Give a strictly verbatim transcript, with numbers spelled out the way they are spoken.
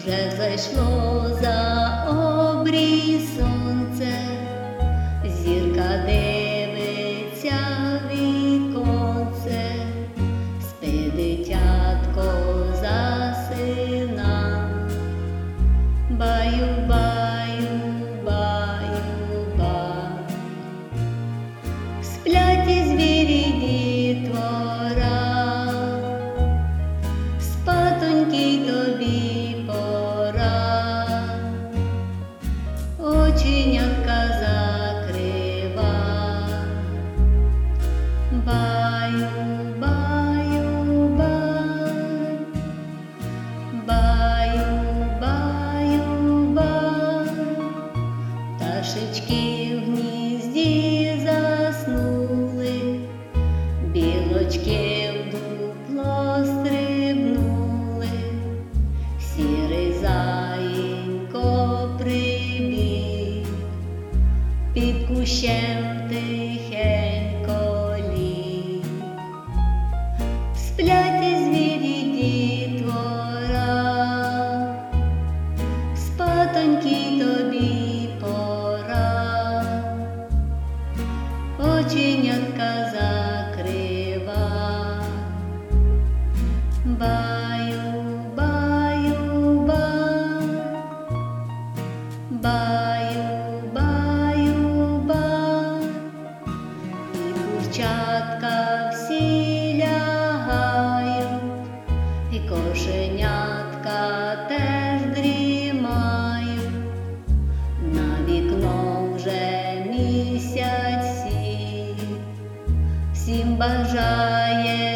Вже зайшло за обрій сонце, зірка дивиться в віконце, спи, дитятко, засина. Баю, баю, баю, ба. Сплять і звірі дітвора, спатоньки й тобі пора. Оченятка закрива. Баю, баю, бай. Баю, баю, бай. Пташечки в гнізді заснули, білочки в дупло стрибнули, сірий заєнько прибіг, під кущем тихенько ліг. Сплять і звірі дітвора, спатоньки тобі пора. Оченятка закрива. Баю, баю, бай. Баю, баю, бай. І курчатка всі лягають, і кошенятка теж дрімають. На вікно вже місяць сів, всім бажає